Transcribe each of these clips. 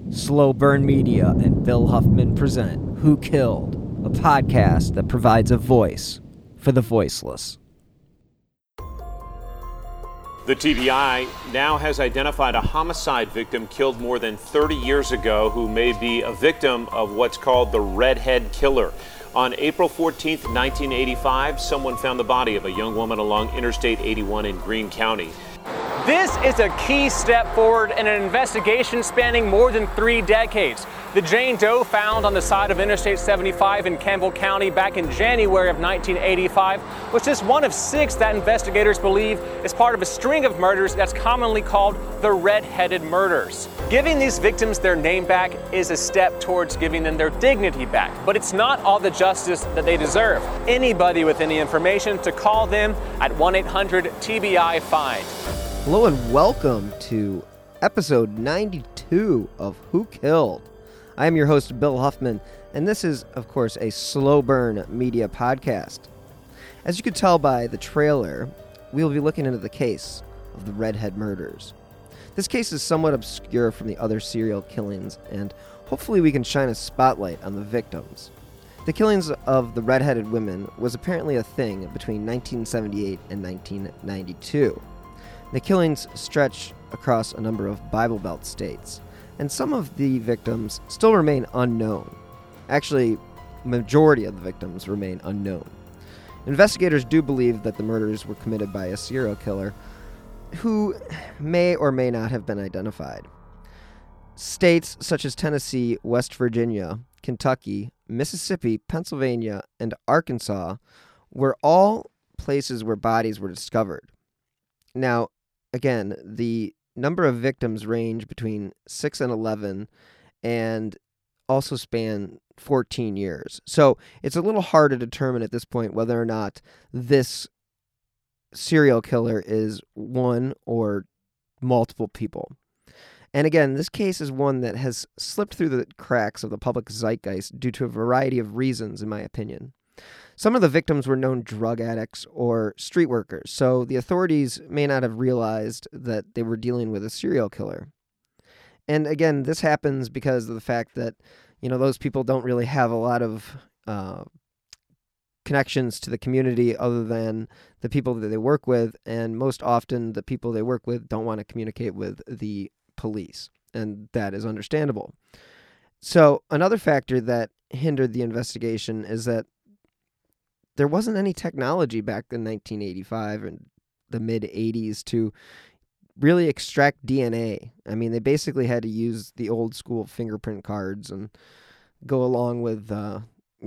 Slow Burn Media and Bill Huffman present Who Killed, a podcast that provides a voice for the voiceless. The TBI now has identified a homicide victim killed more than 30 years ago who may be a victim of what's called the Redhead Killer. On April 14th, 1985, someone found the body of a young woman along Interstate 81 in Greene County. This is a key step forward in an investigation spanning more than 3 decades. The Jane Doe found on the side of Interstate 75 in Campbell County back in January of 1985 was just one of 6 that investigators believe is part of a string of murders that's commonly called the red-headed murders. Giving these victims their name back is a step towards giving them their dignity back, but it's not all the justice that they deserve. Anybody with any information to call them at 1-800-TBI-FIND. Hello and welcome to episode 92 of Who Killed. I am your host, Bill Huffman, and this is, of course, a Slow Burn Media podcast. As you could tell by the trailer, we will be looking into the case of the Redhead murders. This case is somewhat obscure from the other serial killings, and hopefully we can shine a spotlight on the victims. The killings of the redheaded women was apparently a thing between 1978 and 1992. The killings stretch across a number of Bible Belt states, and some of the victims still remain unknown. Actually, majority of the victims remain unknown. Investigators do believe that the murders were committed by a serial killer who may or may not have been identified. States such as Tennessee, West Virginia, Kentucky, Mississippi, Pennsylvania, and Arkansas were all places where bodies were discovered. Now, again, the number of victims range between 6 and 11 and also span 14 years. So it's a little hard to determine at this point whether or not this serial killer is one or multiple people. And again, this case is one that has slipped through the cracks of the public zeitgeist due to a variety of reasons, in my opinion. Some of the victims were known drug addicts or street workers, so the authorities may not have realized that they were dealing with a serial killer. And again, this happens because of the fact that, those people don't really have a lot of connections to the community other than the people that they work with, and most often the people they work with don't want to communicate with the police, and that is understandable. So another factor that hindered the investigation is that there wasn't any technology back in 1985 and the mid-'80s to really extract DNA. I mean, they basically had to use the old school fingerprint cards and go along with, the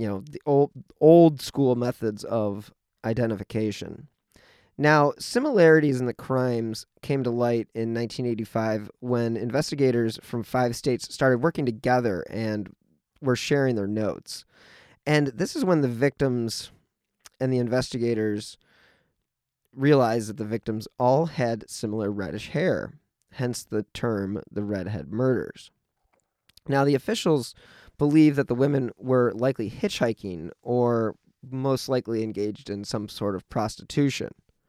old school methods of identification. Now, similarities in the crimes came to light in 1985 when investigators from 5 states started working together and were sharing their notes. And this is when the victims and the investigators realized that the victims all had similar reddish hair, hence the term the Redhead murders. Now, the officials believe that the women were likely hitchhiking or most likely engaged in some sort of prostitution.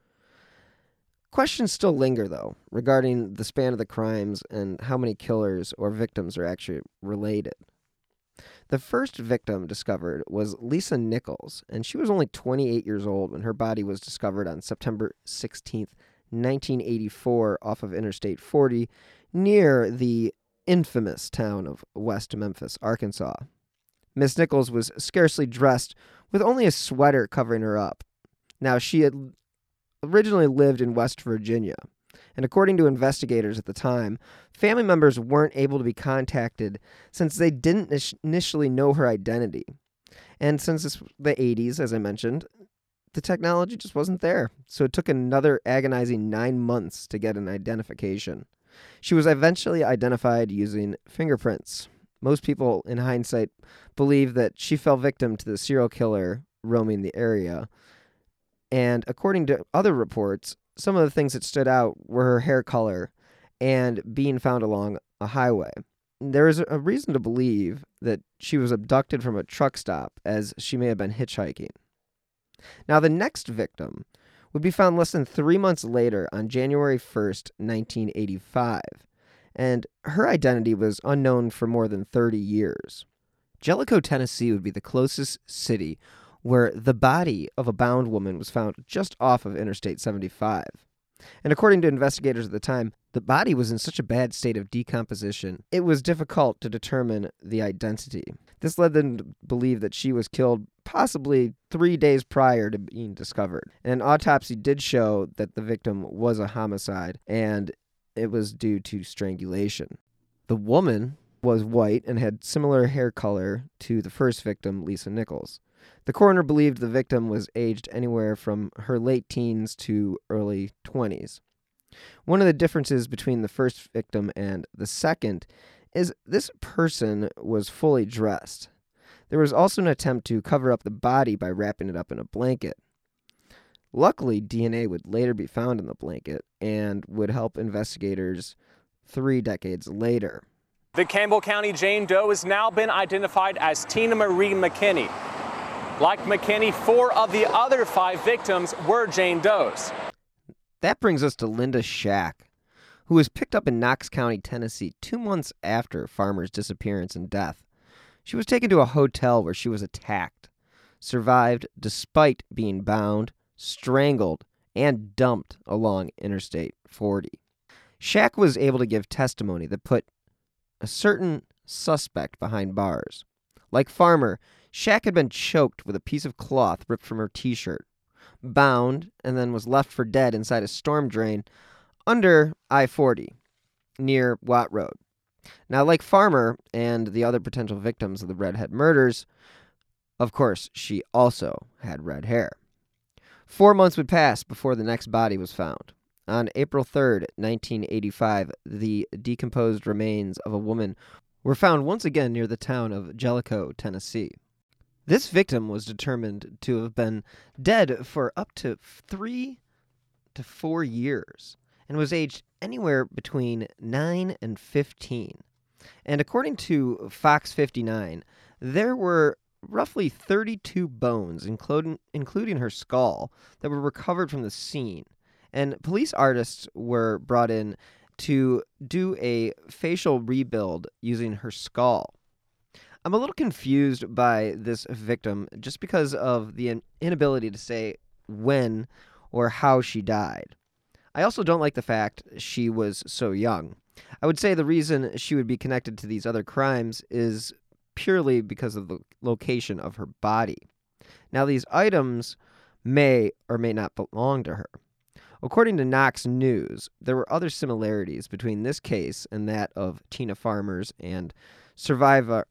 Questions still linger, though, regarding the span of the crimes and how many killers or victims are actually related. The first victim discovered was Lisa Nichols, and she was only 28 years old when her body was discovered on September 16th, 1984, off of Interstate 40, near the infamous town of West Memphis, Arkansas. Miss Nichols was scarcely dressed, with only a sweater covering her up. Now, she had originally lived in West Virginia, and according to investigators at the time, family members weren't able to be contacted since they didn't initially know her identity. And since it's the 80s, as I mentioned, the technology just wasn't there. So it took another agonizing 9 months to get an identification. She was eventually identified using fingerprints. Most people, in hindsight, believe that she fell victim to the serial killer roaming the area. And according to other reports, some of the things that stood out were her hair color and being found along a highway. There is a reason to believe that she was abducted from a truck stop, as she may have been hitchhiking. Now, the next victim would be found less than 3 months later on January 1st, 1985, and her identity was unknown for more than 30 years. Jellicoe, Tennessee would be the closest city where the body of a bound woman was found just off of Interstate 75. And according to investigators at the time, the body was in such a bad state of decomposition, it was difficult to determine the identity. This led them to believe that she was killed possibly 3 days prior to being discovered. And an autopsy did show that the victim was a homicide, and it was due to strangulation. The woman was white and had similar hair color to the first victim, Lisa Nichols. The coroner believed the victim was aged anywhere from her late teens to early 20s. One of the differences between the first victim and the second is this person was fully dressed. There was also an attempt to cover up the body by wrapping it up in a blanket. Luckily, DNA would later be found in the blanket and would help investigators 3 decades later. The Campbell County Jane Doe has now been identified as Tina Marie McKinney. Like McKinney, 4 of the other 5 victims were Jane Doe's. That brings us to Linda Shack, who was picked up in Knox County, Tennessee 2 months after Farmer's disappearance and death. She was taken to a hotel where she was attacked, survived despite being bound, strangled, and dumped along Interstate 40. Shack was able to give testimony that put a certain suspect behind bars. Like Farmer, Shack had been choked with a piece of cloth ripped from her t-shirt, bound, and then was left for dead inside a storm drain under I-40 near Watt Road. Now, like Farmer and the other potential victims of the Redhead murders, of course, she also had red hair. 4 months would pass before the next body was found. On April 3rd, 1985, the decomposed remains of a woman were found once again near the town of Jellicoe, Tennessee. This victim was determined to have been dead for up to 3 to 4 years and was aged anywhere between 9 and 15. And according to Fox 59, there were roughly 32 bones, including her skull, that were recovered from the scene. And police artists were brought in to do a facial rebuild using her skull. I'm a little confused by this victim just because of the inability to say when or how she died. I also don't like the fact she was so young. I would say the reason she would be connected to these other crimes is purely because of the location of her body. Now, these items may or may not belong to her. According to Knox News, there were other similarities between this case and that of Tina Farmer's and survivor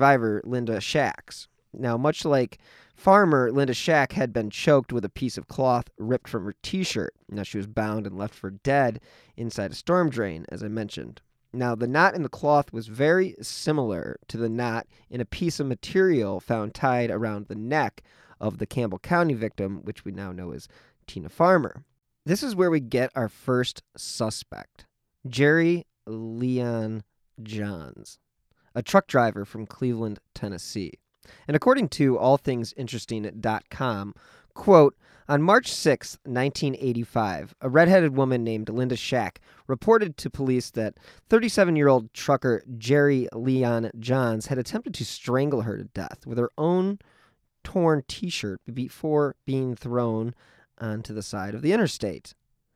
Linda Shack's. Now, much like Farmer, Linda Shack had been choked with a piece of cloth ripped from her t-shirt. Now, she was bound and left for dead inside a storm drain, as I mentioned. Now, the knot in the cloth was very similar to the knot in a piece of material found tied around the neck of the Campbell County victim, which we now know as Tina Farmer. This is where we get our first suspect, Jerry Leon Johns, a truck driver from Cleveland, Tennessee. And according to allthingsinteresting.com, quote, on March 6, 1985, a redheaded woman named Linda Shack reported to police that 37-year-old trucker Jerry Leon Johns had attempted to strangle her to death with her own torn t-shirt before being thrown onto the side of the interstate.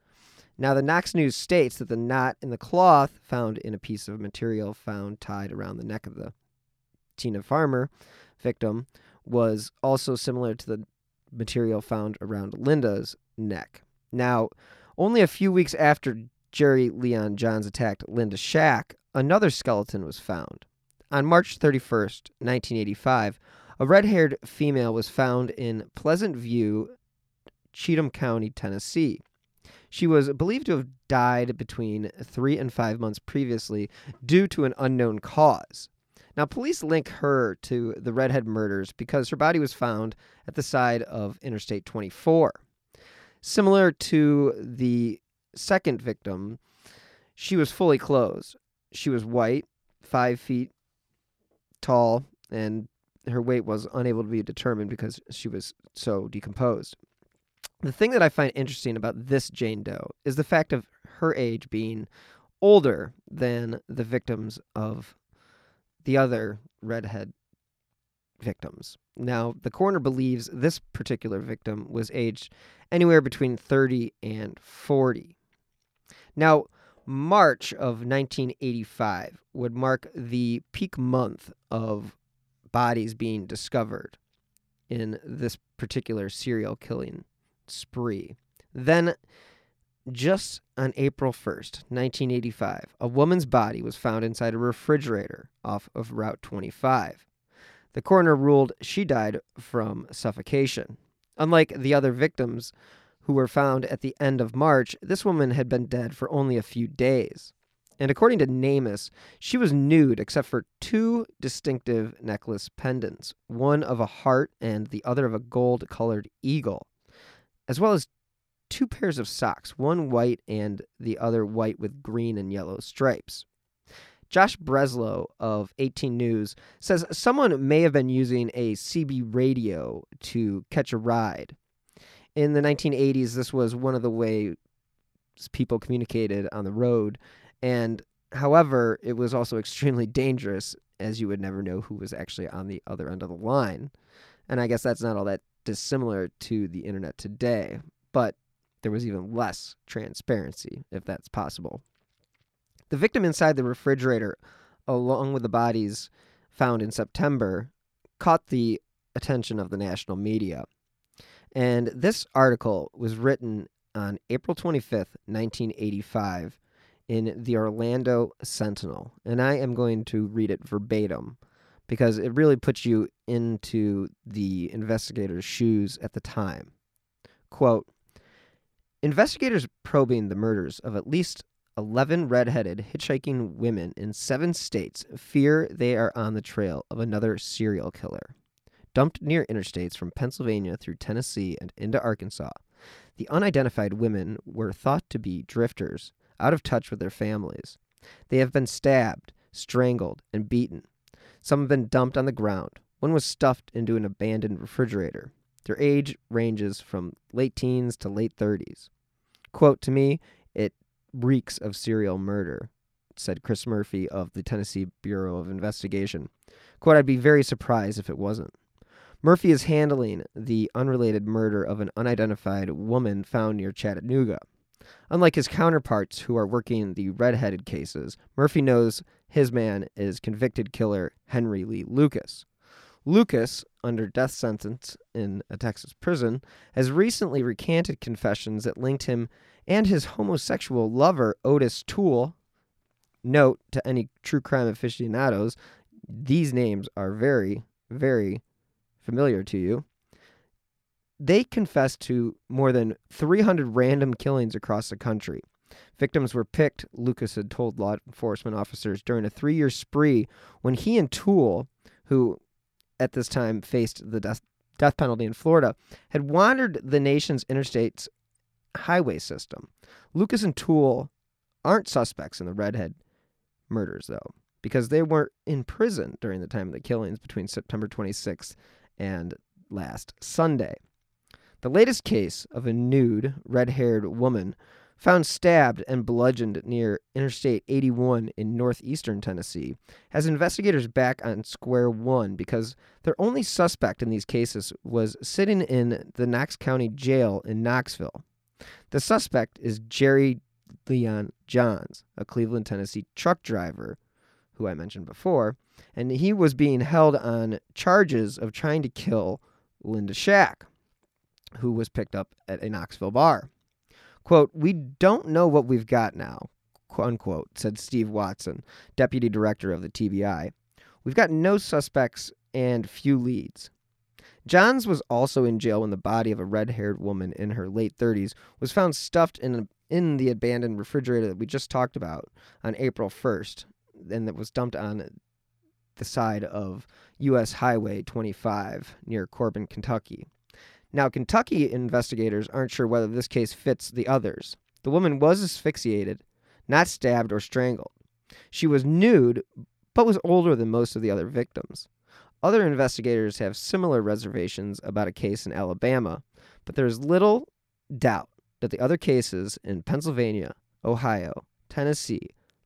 Now, the Knox News states that the knot in the cloth found in a piece of material found tied around the neck of the Tina Farmer victim was also similar to the material found around Linda's neck. Now, only a few weeks after Jerry Leon Johns attacked Linda Shack, another skeleton was found. On March 31st, 1985, a red-haired female was found in Pleasant View, Cheatham County, Tennessee. She was believed to have died between 3 and 5 months previously due to an unknown cause. Now, police link her to the redhead murders because her body was found at the side of Interstate 24. Similar to the second victim, she was fully clothed. She was white, 5 feet tall, and her weight was unable to be determined because she was so decomposed. The thing that I find interesting about this Jane Doe is the fact of her age being older than the victims of the other redhead victims. Now, the coroner believes this particular victim was aged anywhere between 30 and 40. Now, March of 1985 would mark the peak month of bodies being discovered in this particular serial killing spree. Then, just on April 1st, 1985, a woman's body was found inside a refrigerator off of Route 25. The coroner ruled she died from suffocation. Unlike the other victims who were found at the end of March, this woman had been dead for only a few days. And according to NamUs, she was nude except for two distinctive necklace pendants, one of a heart and the other of a gold-colored eagle, as well as two pairs of socks, one white and the other white with green and yellow stripes. Josh Breslow of 18 News says someone may have been using a CB radio to catch a ride. In the 1980s, this was one of the ways people communicated on the road, and however, it was also extremely dangerous, as you would never know who was actually on the other end of the line. And I guess that's not all that dissimilar to the internet today, but there was even less transparency, if that's possible. The victim inside the refrigerator, along with the bodies found in September, caught the attention of the national media. And this article was written on April 25th, 1985, in the Orlando Sentinel. And I am going to read it verbatim because it really puts you into the investigators' shoes at the time. Quote, investigators probing the murders of at least 11 redheaded hitchhiking women in 7 states fear they are on the trail of another serial killer. Dumped near interstates from Pennsylvania through Tennessee and into Arkansas, the unidentified women were thought to be drifters, out of touch with their families. They have been stabbed, strangled, and beaten. Some have been dumped on the ground. One was stuffed into an abandoned refrigerator. Their age ranges from late teens to late 30s. Quote, to me, it reeks of serial murder, said Chris Murphy of the Tennessee Bureau of Investigation. Quote, I'd be very surprised if it wasn't. Murphy is handling the unrelated murder of an unidentified woman found near Chattanooga. Unlike his counterparts who are working the red-headed cases, Murphy knows his man is convicted killer Henry Lee Lucas. Lucas, under death sentence in a Texas prison, has recently recanted confessions that linked him and his homosexual lover, Otis Toole. Note to any true crime aficionados, these names are very, very familiar to you. They confessed to more than 300 random killings across the country. Victims were picked, Lucas had told law enforcement officers, during a 3-year spree when he and Toole, who at this time faced the death penalty in Florida, had wandered the nation's interstate's highway system. Lucas and Toole aren't suspects in the redhead murders, though, because they were in prison during the time of the killings between September 26th and last Sunday. The latest case of a nude, red-haired woman found stabbed and bludgeoned near Interstate 81 in northeastern Tennessee has investigators back on square one because their only suspect in these cases was sitting in the Knox County Jail in Knoxville. The suspect is Jerry Leon Johns, a Cleveland, Tennessee truck driver who I mentioned before, and he was being held on charges of trying to kill Linda Shack, who was picked up at a Knoxville bar. Quote, we don't know what we've got now, unquote, said Steve Watson, deputy director of the TBI. We've got no suspects and few leads. Johns was also in jail when the body of a red-haired woman in her late 30s was found stuffed in the abandoned refrigerator that we just talked about on April 1st, and that was dumped on the side of U.S. Highway 25 near Corbin, Kentucky. Now, Kentucky investigators aren't sure whether this case fits the others. The woman was asphyxiated, not stabbed or strangled. She was nude, but was older than most of the other victims. Other investigators have similar reservations about a case in Alabama, but there is little doubt that the other cases in Pennsylvania, Ohio, Tennessee,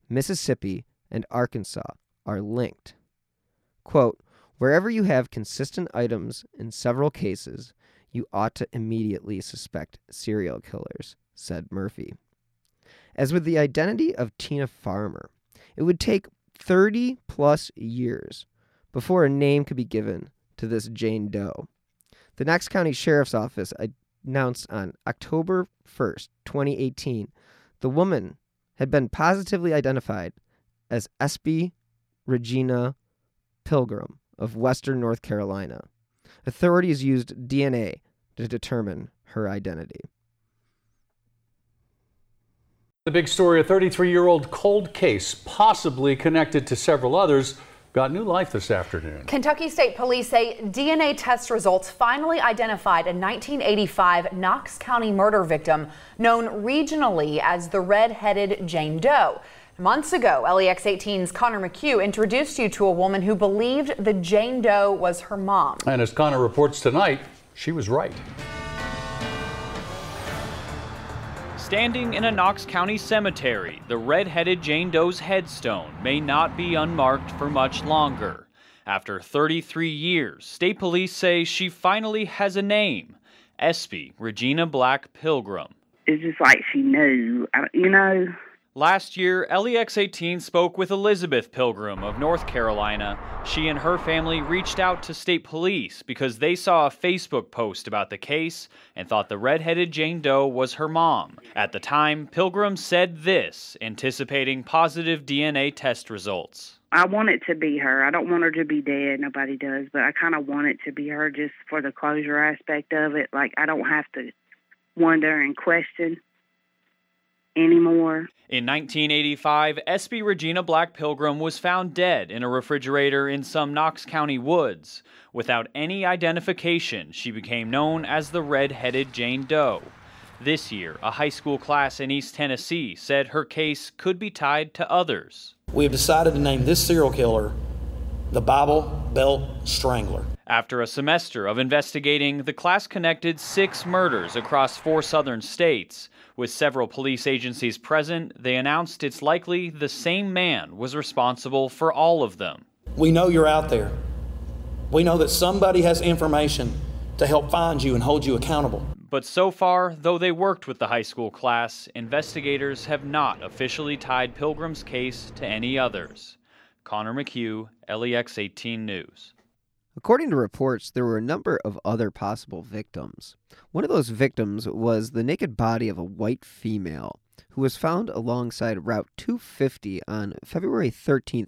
Mississippi, and Arkansas are linked. Quote, wherever you have consistent items in several cases, you ought to immediately suspect serial killers, said Murphy. As with the identity of Tina Farmer, it would take 30-plus years before a name could be given to this Jane Doe. The Knox County Sheriff's Office announced on October 1st, 2018, the woman had been positively identified as Espy Regina Pilgrim of Western North Carolina. Authorities used DNA to determine her identity. The big story, a 33-year-old cold case, possibly connected to several others, got new life this afternoon. Kentucky State Police say DNA test results finally identified a 1985 Knox County murder victim known regionally as the red-headed Jane Doe. Months ago, LEX 18's Connor McHugh introduced you to a woman who believed the Jane Doe was her mom. And as Connor reports tonight, she was right. Standing in a Knox County cemetery, the red-headed Jane Doe's headstone may not be unmarked for much longer. After 33 years, state police say she finally has a name, Espy Regina Black Pilgrim. It's just like she knew, Last year, LEX 18 spoke with Elizabeth Pilgrim of North Carolina. She and her family reached out to state police because they saw a Facebook post about the case and thought the red-headed Jane Doe was her mom. At the time, Pilgrim said this, anticipating positive DNA test results. I want it to be her. I don't want her to be dead. Nobody does. But I kind of want it to be her just for the closure aspect of it. Like, I don't have to wonder and question anymore. In 1985, Espy Regina Black Pilgrim was found dead in a refrigerator in some Knox County woods. Without any identification, she became known as the red-headed Jane Doe. This year, a high school class in East Tennessee said her case could be tied to others. We have decided to name this serial killer the Bible Belt Strangler. After a semester of investigating, the class connected 6 murders across 4 southern states. With several police agencies present, they announced it's likely the same man was responsible for all of them. We know you're out there. We know that somebody has information to help find you and hold you accountable. But so far, though they worked with the high school class, investigators have not officially tied Pilgrim's case to any others. Connor McHugh, LEX 18 News. According to reports, there were a number of other possible victims. One of those victims was the naked body of a white female who was found alongside Route 250 on February 13th,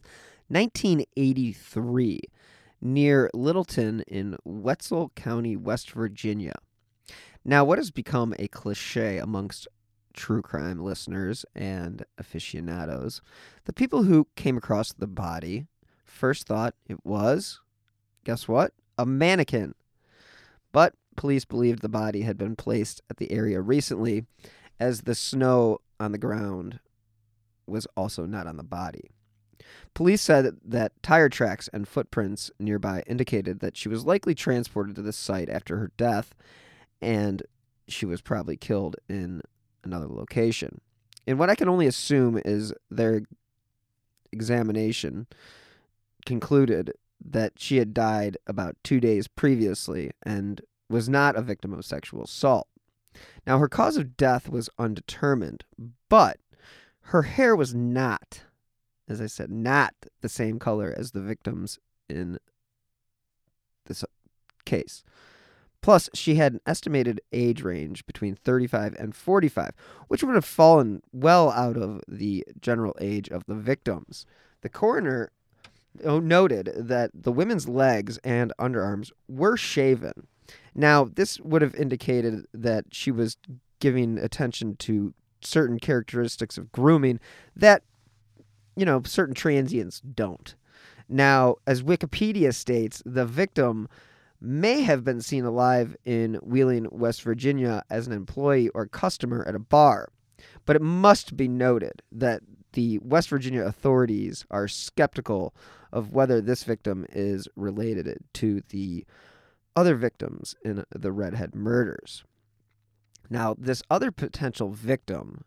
1983, near Littleton in Wetzel County, West Virginia. Now, what has become a cliche amongst true crime listeners and aficionados, the people who came across the body first thought it was, guess what? A mannequin. But police believed the body had been placed at the area recently, as the snow on the ground was also not on the body. Police said that tire tracks and footprints nearby indicated that she was likely transported to this site after her death, and she was probably killed in another location. And what I can only assume is their examination concluded that she had died about 2 days previously and was not a victim of sexual assault. Now, her cause of death was undetermined, but her hair was not, as I said, not the same color as the victims in this case. Plus, she had an estimated age range between 35 and 45, which would have fallen well out of the general age of the victims. The coroner noted that the women's legs and underarms were shaven. Now, this would have indicated that she was giving attention to certain characteristics of grooming that, certain transients don't. Now, as Wikipedia states, the victim may have been seen alive in Wheeling, West Virginia as an employee or customer at a bar. But it must be noted that the West Virginia authorities are skeptical of whether this victim is related to the other victims in the Redhead murders. Now, this other potential victim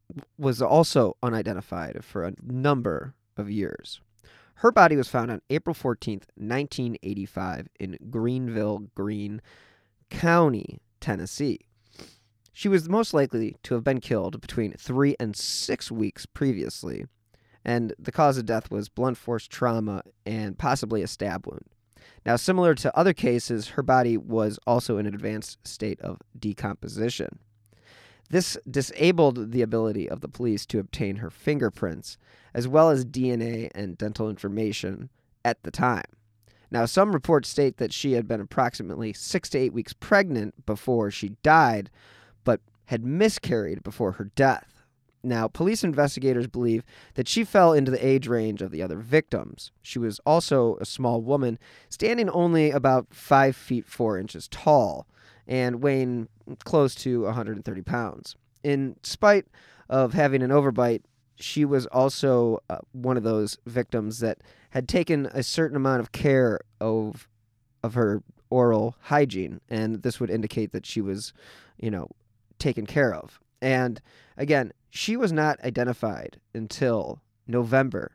was also unidentified for a number of years. Her body was found on April 14th, 1985 in Greenville, Greene County, Tennessee. She was most likely to have been killed between 3 and 6 weeks previously, and the cause of death was blunt force trauma and possibly a stab wound. Now, similar to other cases, her body was also in an advanced state of decomposition. This disabled the ability of the police to obtain her fingerprints, as well as DNA and dental information at the time. Now, some reports state that she had been approximately 6 to 8 weeks pregnant before she died, but had miscarried before her death. Now, police investigators believe that she fell into the age range of the other victims. She was also a small woman, standing only about 5 feet 4 inches tall and weighing close to 130 pounds. In spite of having an overbite, she was also one of those victims that had taken a certain amount of care of her oral hygiene, and this would indicate that she was, taken care of. And again, she was not identified until November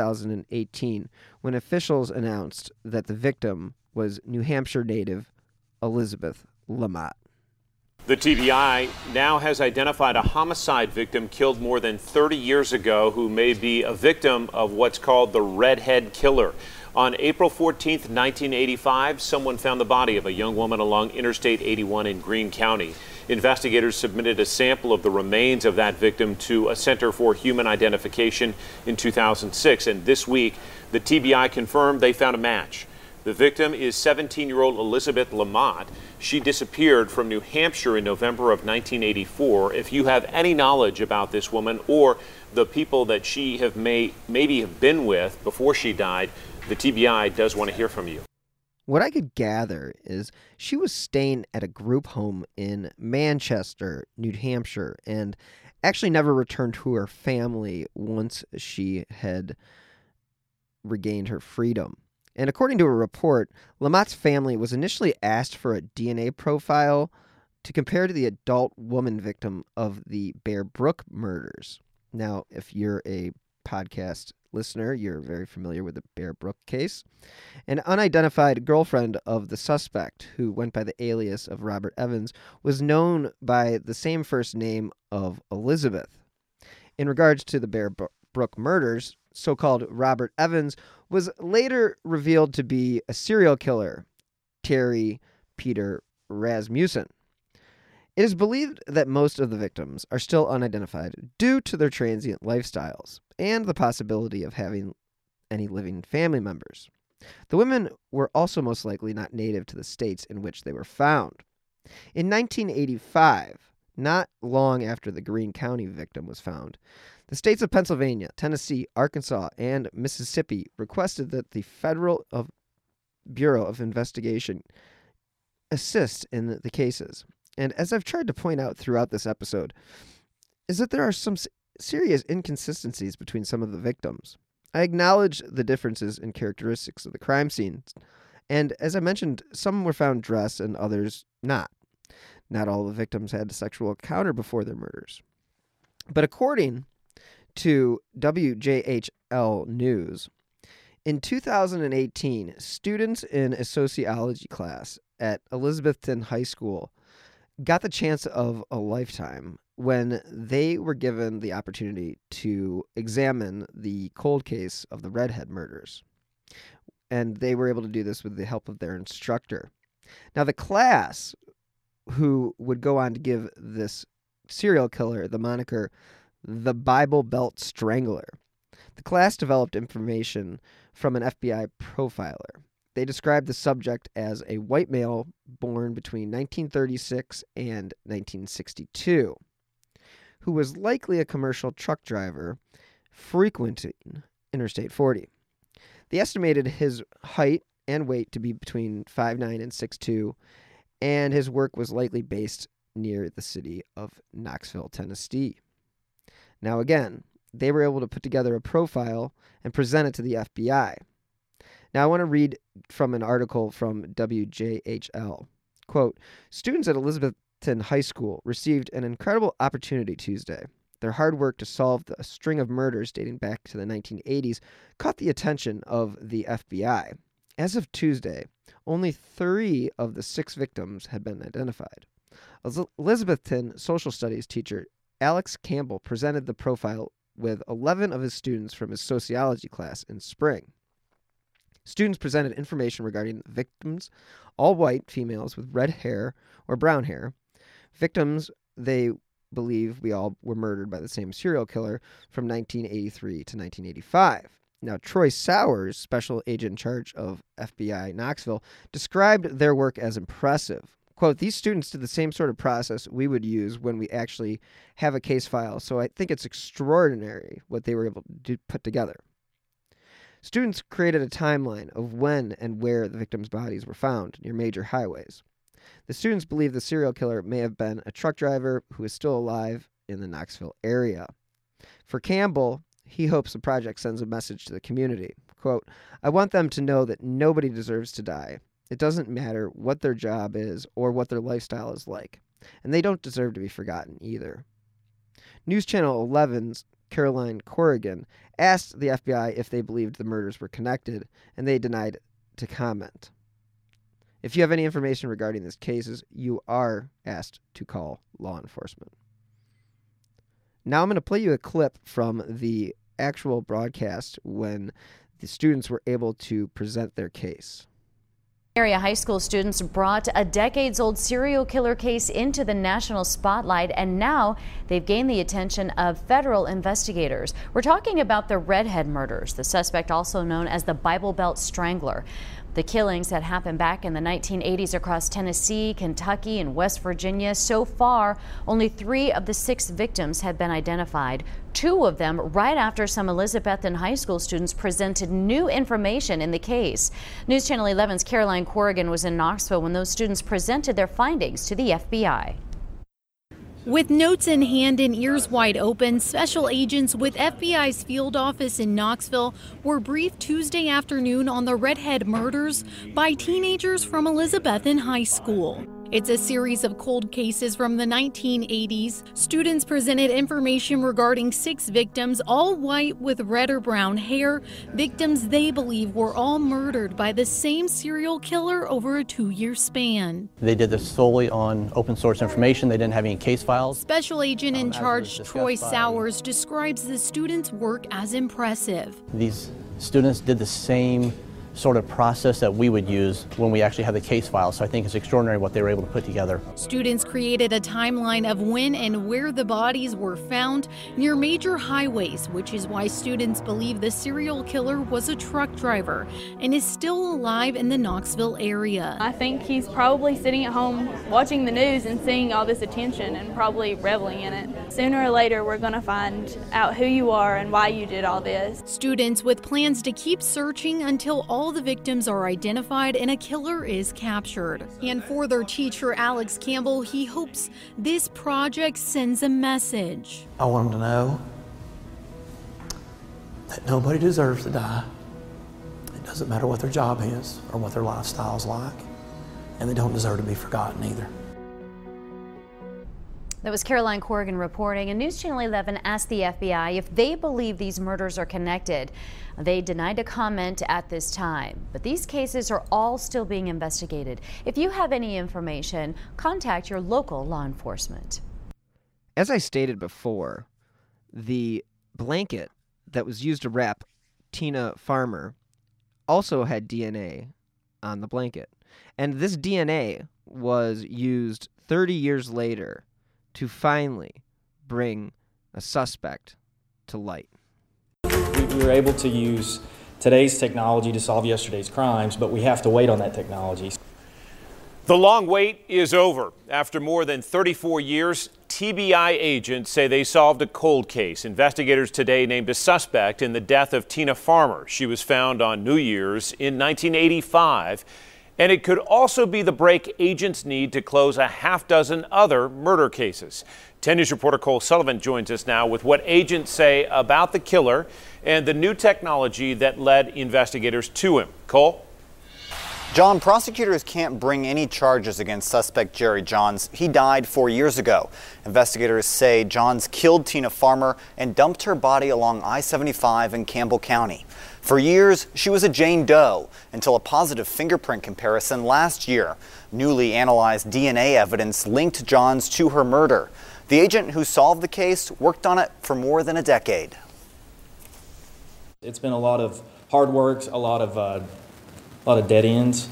2018 when officials announced that the victim was New Hampshire native Elizabeth Lamott. The TBI now has identified a homicide victim killed more than 30 years ago who may be a victim of what's called the redhead killer. On April 14, 1985, someone found the body of a young woman along Interstate 81 in Greene County. Investigators submitted a sample of the remains of that victim to a Center for Human Identification in 2006, and this week, the TBI confirmed they found a match. The victim is 17-year-old Elizabeth Lamott. She disappeared from New Hampshire in November of 1984. If you have any knowledge about this woman or the people that she maybe have been with before she died, the TBI does want to hear from you. What I could gather is she was staying at a group home in Manchester, New Hampshire, and actually never returned to her family once she had regained her freedom. And according to a report, Lamott's family was initially asked for a DNA profile to compare to the adult woman victim of the Bear Brook murders. Now, if you're a podcast listener, you're very familiar with the Bear Brook case. An unidentified girlfriend of the suspect, who went by the alias of Robert Evans, was known by the same first name of Elizabeth. In regards to the Bear Brook murders, so-called Robert Evans was later revealed to be a serial killer, Terry Peter Rasmussen. It is believed that most of the victims are still unidentified due to their transient lifestyles and the possibility of having any living family members. The women were also most likely not native to the states in which they were found. In 1985, not long after the Greene County victim was found, the states of Pennsylvania, Tennessee, Arkansas, and Mississippi requested that the Federal Bureau of Investigation assist in the cases. And as I've tried to point out throughout this episode, is that there are some serious inconsistencies between some of the victims. I acknowledge the differences in characteristics of the crime scenes, and as I mentioned, some were found dressed and others not. Not all the victims had a sexual encounter before their murders. But according to WJHL News, in 2018, students in a sociology class at Elizabethton High School got the chance of a lifetime when they were given the opportunity to examine the cold case of the Redhead murders. And they were able to do this with the help of their instructor. Now, the class, who would go on to give this serial killer the moniker the Bible Belt Strangler, the class developed information from an FBI profiler. They described the subject as a white male born between 1936 and 1962, who was likely a commercial truck driver frequenting Interstate 40. They estimated his height and weight to be between 5'9" and 6'2", and his work was likely based near the city of Knoxville, Tennessee. Now again, they were able to put together a profile and present it to the FBI. Now I want to read from an article from WJHL. Quote, students at Elizabethton High School received an incredible opportunity Tuesday. Their hard work to solve a string of murders dating back to the 1980s caught the attention of the FBI. As of Tuesday, only 3 of the 6 victims had been identified. Elizabethton social studies teacher Alex Campbell presented the profile with 11 of his students from his sociology class in spring. Students presented information regarding the victims, all white females with red hair or brown hair. Victims, they believe we all were murdered by the same serial killer from 1983 to 1985. Now, Troy Sowers, special agent in charge of FBI Knoxville, described their work as impressive. Quote, "These students did the same sort of process we would use when we actually have a case file, so I think it's extraordinary what they were able to put together." Students created a timeline of when and where the victims' bodies were found near major highways. The students believe the serial killer may have been a truck driver who is still alive in the Knoxville area. For Campbell, he hopes the project sends a message to the community. Quote, "I want them to know that nobody deserves to die. It doesn't matter what their job is or what their lifestyle is like. And they don't deserve to be forgotten either." News Channel 11's Caroline Corrigan asked the FBI if they believed the murders were connected, and they denied to comment. If you have any information regarding these cases, you are asked to call law enforcement. Now I'm going to play you a clip from the actual broadcast when the students were able to present their case. Area high school students brought a decades-old serial killer case into the national spotlight, and now they've gained the attention of federal investigators. We're talking about the Redhead murders, the suspect also known as the Bible Belt Strangler. The killings had happened back in the 1980s across Tennessee, Kentucky, and West Virginia. So far, only 3 of the 6 victims had been identified. 2 of them right after some Elizabethton high school students presented new information in the case. News Channel 11's Caroline Corrigan was in Knoxville when those students presented their findings to the FBI. With notes in hand and ears wide open, special agents with FBI's field office in Knoxville were briefed Tuesday afternoon on the Redhead murders by teenagers from Elizabethton High School. It's a series of cold cases from the 1980s. Students presented information regarding 6 victims, all white with red or brown hair. Victims they believe were all murdered by the same serial killer over a 2-year span. They did this solely on open source information. They didn't have any case files. Special agent in charge Troy Sowers describes the students' work as impressive. These students did the same sort of process that we would use when we actually have the case file. So I think it's extraordinary what they were able to put together. Students created a timeline of when and where the bodies were found near major highways, which is why students believe the serial killer was a truck driver and is still alive in the Knoxville area. I think he's probably sitting at home watching the news and seeing all this attention and probably reveling in it. Sooner or later, we're going to find out who you are and why you did all this. Students with plans to keep searching until all the victims are identified and a killer is captured. And for their teacher, Alex Campbell, he hopes this project sends a message. I want them to know that nobody deserves to die. It doesn't matter what their job is or what their lifestyle's like, and they don't deserve to be forgotten either. That was Caroline Corrigan reporting, and News Channel 11 asked the FBI if they believe these murders are connected. They denied to comment at this time, but these cases are all still being investigated. If you have any information, contact your local law enforcement. As I stated before, the blanket that was used to wrap Tina Farmer also had DNA on the blanket. And this DNA was used 30 years later to finally bring a suspect to light. We were able to use today's technology to solve yesterday's crimes, but we have to wait on that technology. The long wait is over. After more than 34 years, TBI agents say they solved a cold case. Investigators today named a suspect in the death of Tina Farmer. She was found on New Year's in 1985. And it could also be the break agents need to close a half-dozen other murder cases. 10 News reporter Cole Sullivan joins us now with what agents say about the killer and the new technology that led investigators to him. Cole? John, prosecutors can't bring any charges against suspect Jerry Johns. He died 4 years ago. Investigators say Johns killed Tina Farmer and dumped her body along I-75 in Campbell County. For years, she was a Jane Doe until a positive fingerprint comparison last year. Newly analyzed DNA evidence linked Johns to her murder. The agent who solved the case worked on it for more than a decade. It's been a lot of hard work, a lot of dead ends,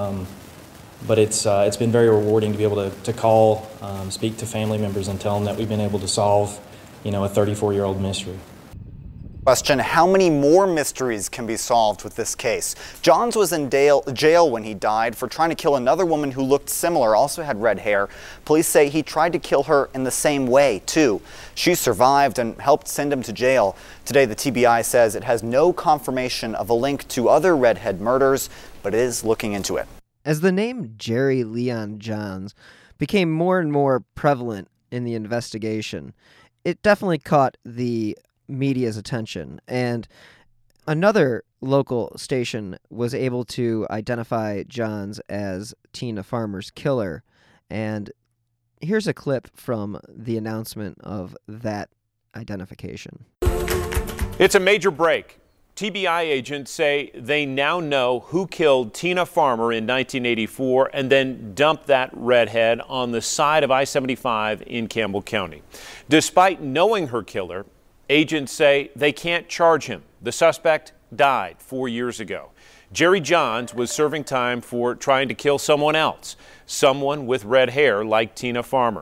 but it's been very rewarding to be able to call, speak to family members and tell them that we've been able to solve, a 34-year-old mystery. Question, how many more mysteries can be solved with this case? Johns was in jail when he died for trying to kill another woman who looked similar, also had red hair. Police say he tried to kill her in the same way, too. She survived and helped send him to jail. Today, the TBI says it has no confirmation of a link to other redhead murders, but is looking into it. As the name Jerry Leon Johns became more and more prevalent in the investigation, it definitely caught the media's attention, and another local station was able to identify Johns as Tina Farmer's killer, and here's a clip from the announcement of that identification. It's a major break. TBI agents say they now know who killed Tina Farmer in 1984 and then dumped that redhead on the side of I-75 in Campbell County. Despite knowing her killer, agents say they can't charge him. The suspect died 4 years ago. Jerry Johns was serving time for trying to kill someone else, someone with red hair like Tina Farmer.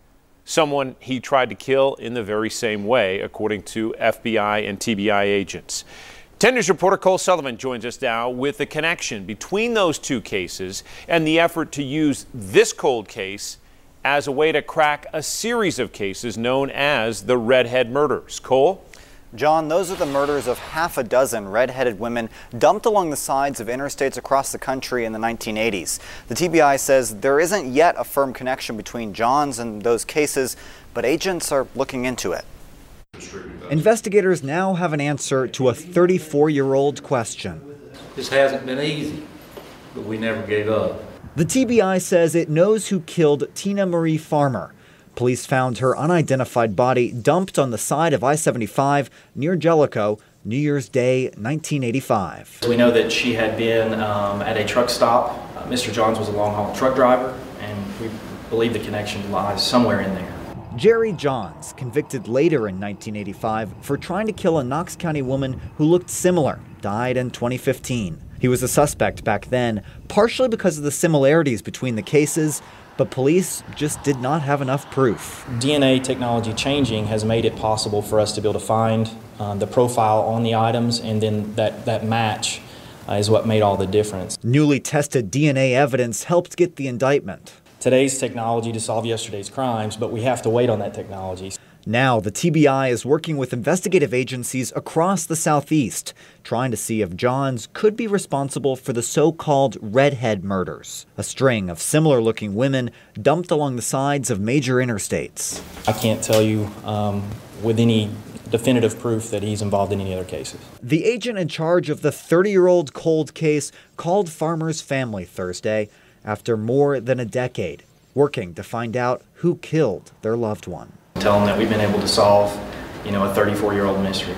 Someone he tried to kill in the very same way, according to FBI and TBI agents. 10 News reporter Cole Sullivan joins us now with the connection between those two cases and the effort to use this cold case as a way to crack a series of cases known as the redhead murders. Cole? John, those are the murders of half a dozen redheaded women dumped along the sides of interstates across the country in the 1980s. The TBI says there isn't yet a firm connection between Johns and those cases, but agents are looking into it. Investigators now have an answer to a 34-year-old question. This hasn't been easy, but we never gave up. The TBI says it knows who killed Tina Marie Farmer. Police found her unidentified body dumped on the side of I-75 near Jellicoe, New Year's Day, 1985. We know that she had been at a truck stop. Mr. Johns was a long-haul truck driver, and we believe the connection lies somewhere in there. Jerry Johns, convicted later in 1985 for trying to kill a Knox County woman who looked similar, died in 2015. He was a suspect back then, partially because of the similarities between the cases, but police just did not have enough proof. DNA technology changing has made it possible for us to be able to find the profile on the items, and then that match is what made all the difference. Newly tested DNA evidence helped get the indictment. Today's technology to solve yesterday's crimes, but we have to wait on that technology. Now, the TBI is working with investigative agencies across the Southeast, trying to see if Johns could be responsible for the so-called redhead murders, a string of similar-looking women dumped along the sides of major interstates. I can't tell you with any definitive proof that he's involved in any other cases. The agent in charge of the 30-year-old cold case called Farmer's family Thursday after more than a decade, working to find out who killed their loved one. Tell them that we've been able to solve, a 34-year-old mystery.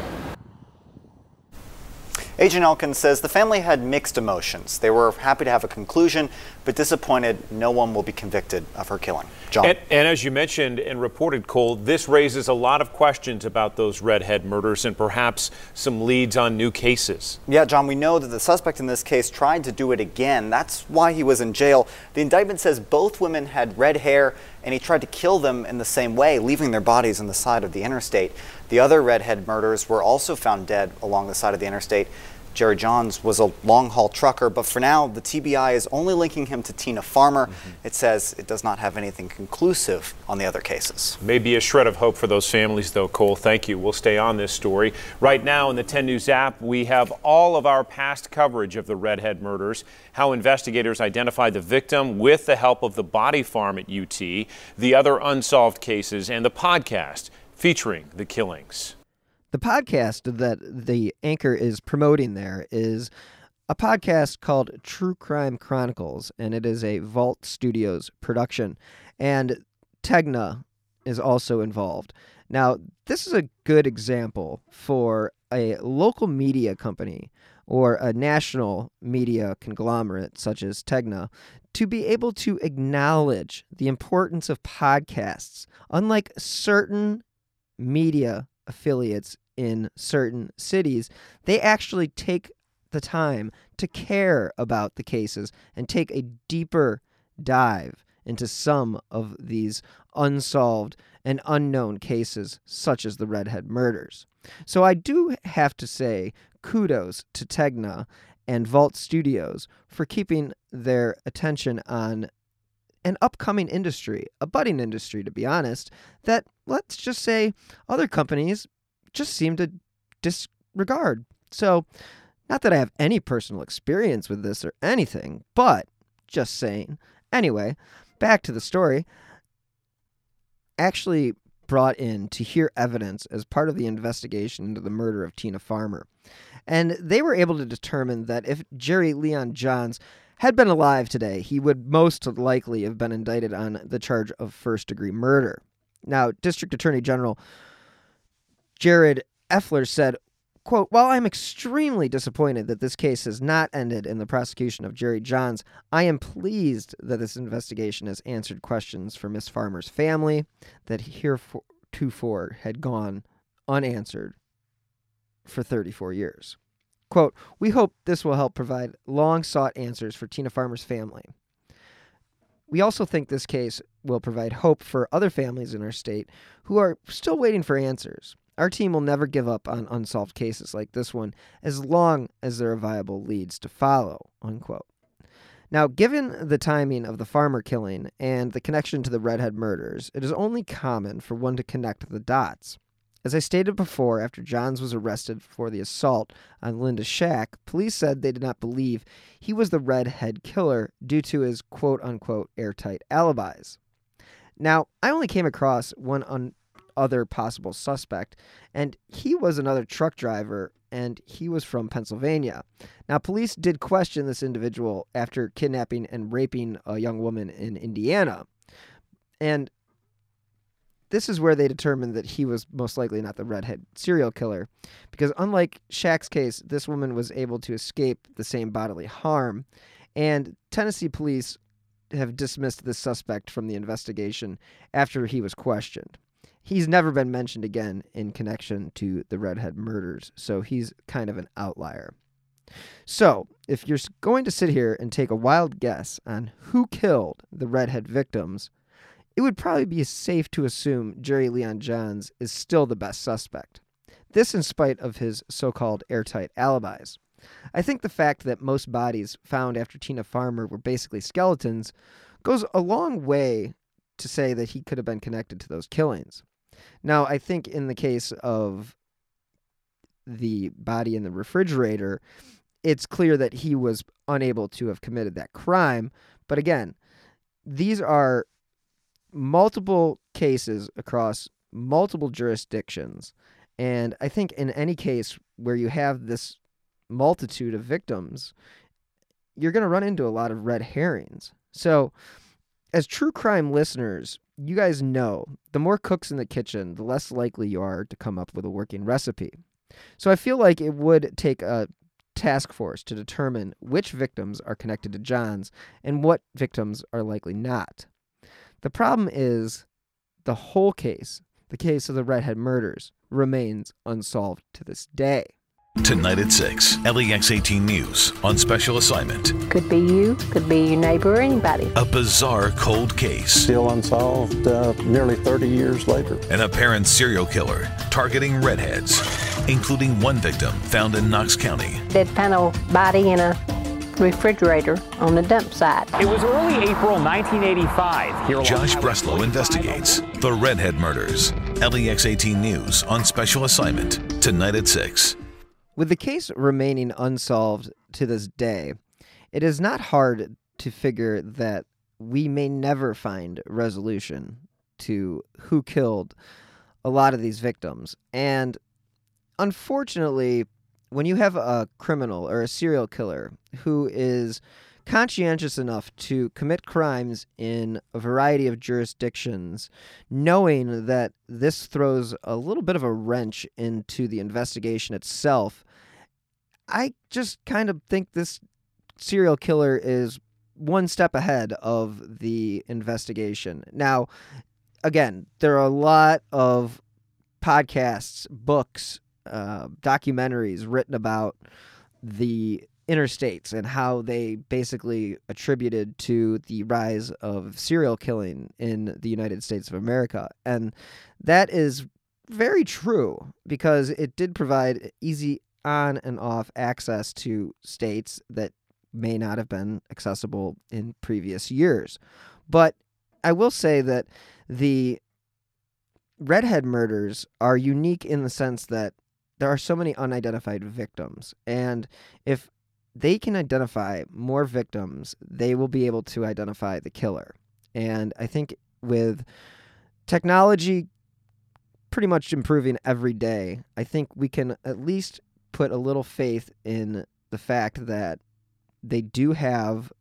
Agent Elkins says the family had mixed emotions. They were happy to have a conclusion, but disappointed no one will be convicted of her killing. John. And as you mentioned and reported, Cole, this raises a lot of questions about those redhead murders and perhaps some leads on new cases. Yeah, John, we know that the suspect in this case tried to do it again. That's why he was in jail. The indictment says both women had red hair, and he tried to kill them in the same way, leaving their bodies on the side of the interstate. The other redhead murders were also found dead along the side of the interstate. Jerry Johns was a long-haul trucker, but for now, the TBI is only linking him to Tina Farmer. It says it does not have anything conclusive on the other cases. Maybe a shred of hope for those families, though, Cole. Thank you. We'll stay on this story. Right now in the 10 News app, we have all of our past coverage of the redhead murders, how investigators identified the victim with the help of the body farm at UT, the other unsolved cases, and the podcast featuring the killings. The podcast that the anchor is promoting there is a podcast called True Crime Chronicles, and it is a Vault Studios production. And Tegna is also involved. Now, this is a good example for a local media company or a national media conglomerate such as Tegna to be able to acknowledge the importance of podcasts. Unlike certain media affiliates in certain cities, they actually take the time to care about the cases and take a deeper dive into some of these unsolved and unknown cases, such as the Redhead murders. So I do have to say kudos to Tegna and Vault Studios for keeping their attention on an upcoming industry, a budding industry, to be honest, that, let's just say, other companies just seem to disregard. So, not that I have any personal experience with this or anything, but just saying. Anyway, back to the story. Actually brought in to hear evidence as part of the investigation into the murder of Tina Farmer. And they were able to determine that if Jerry Leon Johns had been alive today, he would most likely have been indicted on the charge of first-degree murder. Now, District Attorney General Jared Effler said, quote, "While I'm extremely disappointed that this case has not ended in the prosecution of Jerry Johns, I am pleased that this investigation has answered questions for Miss Farmer's family that heretofore had gone unanswered for 34 years. Quote, "We hope this will help provide long-sought answers for Tina Farmer's family. We also think this case will provide hope for other families in our state who are still waiting for answers. Our team will never give up on unsolved cases like this one as long as there are viable leads to follow," unquote. Now, given the timing of the Farmer killing and the connection to the Redhead murders, it is only common for one to connect the dots. As I stated before, after Johns was arrested for the assault on Linda Shack, police said they did not believe he was the Redhead killer due to his quote-unquote airtight alibis. Now, I only came across one other possible suspect, and he was another truck driver, and he was from Pennsylvania. Now, police did question this individual after kidnapping and raping a young woman in Indiana, and this is where they determined that he was most likely not the Redhead serial killer, because unlike Shack's case, this woman was able to escape the same bodily harm, and Tennessee police have dismissed this suspect from the investigation after he was questioned. He's never been mentioned again in connection to the Redhead murders, so he's kind of an outlier. So, if you're going to sit here and take a wild guess on who killed the Redhead victims, it would probably be safe to assume Jerry Leon Johns is still the best suspect. This in spite of his so-called airtight alibis. I think the fact that most bodies found after Tina Farmer were basically skeletons goes a long way to say that he could have been connected to those killings. Now, I think in the case of the body in the refrigerator, it's clear that he was unable to have committed that crime. But again, these are multiple cases across multiple jurisdictions. And I think in any case where you have this multitude of victims, you're going to run into a lot of red herrings. So, as true crime listeners, you guys know the more cooks in the kitchen, the less likely you are to come up with a working recipe. So I feel like it would take a task force to determine which victims are connected to Johns and what victims are likely not. The problem is the whole case, the case of the Redhead murders, remains unsolved to this day. Tonight at 6, LEX 18 News on special assignment. Could be you, could be your neighbor, or anybody. A bizarre cold case. Still unsolved nearly 30 years later. An apparent serial killer targeting redheads, including one victim found in Knox County. They'd found a body in a refrigerator on the dump site. It was early April 1985. Here Josh Breslow investigates the Redhead murders. LEX 18 News on special assignment tonight at 6. With the case remaining unsolved to this day, it is not hard to figure that we may never find resolution to who killed a lot of these victims. And unfortunately, when you have a criminal or a serial killer who is conscientious enough to commit crimes in a variety of jurisdictions, knowing that this throws a little bit of a wrench into the investigation itself, I just kind of think this serial killer is one step ahead of the investigation. Now, again, there are a lot of podcasts, books, documentaries written about the interstates and how they basically attributed to the rise of serial killing in the United States of America. And that is very true because it did provide easy on and off access to states that may not have been accessible in previous years. But I will say that the redhead murders are unique in the sense that there are so many unidentified victims. And if they can identify more victims, they will be able to identify the killer. And I think with technology pretty much improving every day, I think we can at least put a little faith in the fact that they do have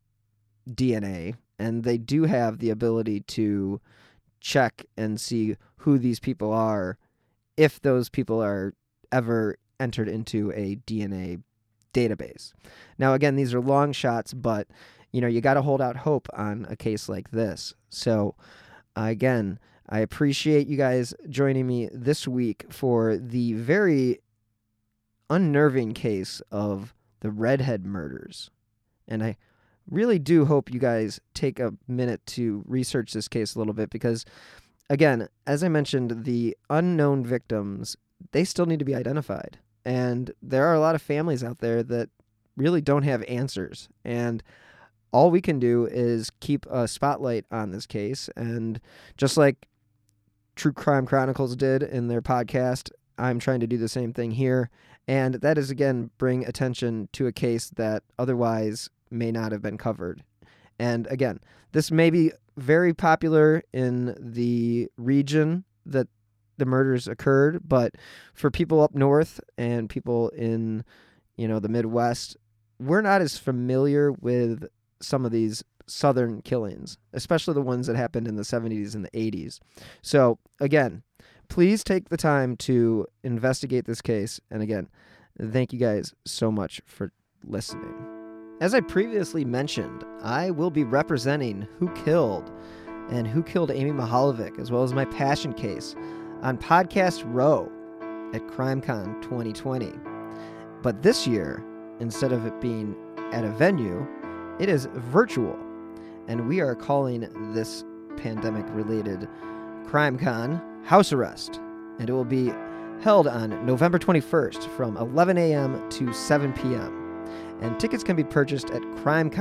DNA and they do have the ability to check and see who these people are if those people are ever entered into a DNA database. Now, again, these are long shots, but you got to hold out hope on a case like this. So, again, I appreciate you guys joining me this week for the very unnerving case of the redhead murders. And I really do hope you guys take a minute to research this case a little bit because, again, as I mentioned, the unknown victims, they still need to be identified. And there are a lot of families out there that really don't have answers. And all we can do is keep a spotlight on this case. And just like True Crime Chronicles did in their podcast, I'm trying to do the same thing here. And that is, again, bring attention to a case that otherwise may not have been covered. And again, this may be very popular in the region that the murders occurred, but for people up north and people in, the Midwest, we're not as familiar with some of these southern killings, especially the ones that happened in the 70s and the 80s. So again, please take the time to investigate this case. And again, thank you guys so much for listening. As I previously mentioned, I will be representing Who Killed and Who Killed Amy Mihaljevic, as well as my passion case on Podcast Row at CrimeCon 2020. But this year, instead of it being at a venue, it is virtual. And we are calling this pandemic-related CrimeCon House Arrest. And it will be held on November 21st from 11 a.m. to 7 p.m. And tickets can be purchased at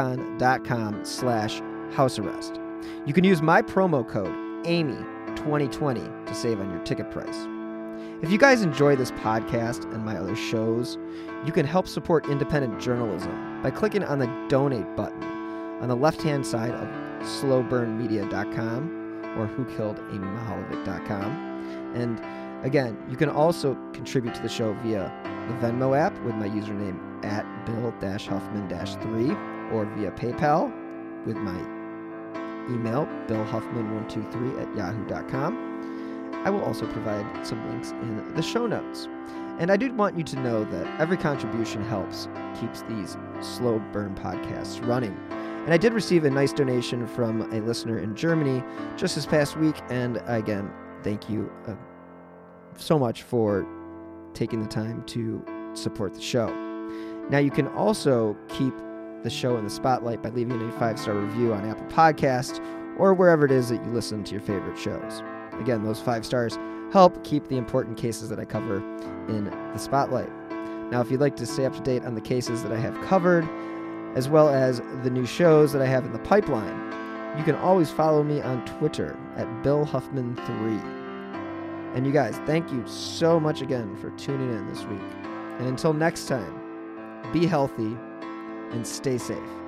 crimecon.com/housearrest. You can use my promo code AMY2020 to save on your ticket price. If you guys enjoy this podcast and my other shows, you can help support independent journalism by clicking on the donate button on the left-hand side of slowburnmedia.com or whokilledamymihaljevic.com. And again, you can also contribute to the show via the Venmo app with my username at Bill-Huffman-3 or via PayPal with my email, billhuffman123@yahoo.com. I will also provide some links in the show notes. And I do want you to know that every contribution helps, keeps these slow burn podcasts running. And I did receive a nice donation from a listener in Germany just this past week. And again, thank you so much for taking the time to support the show. Now, you can also keep the show in the spotlight by leaving a 5-star review on Apple Podcasts or wherever it is that you listen to your favorite shows. Again, those 5 stars help keep the important cases that I cover in the spotlight. Now, if you'd like to stay up to date on the cases that I have covered, as well as the new shows that I have in the pipeline, you can always follow me on Twitter at BillHuffman3. And you guys, thank you so much again for tuning in this week. And until next time, be healthy and stay safe.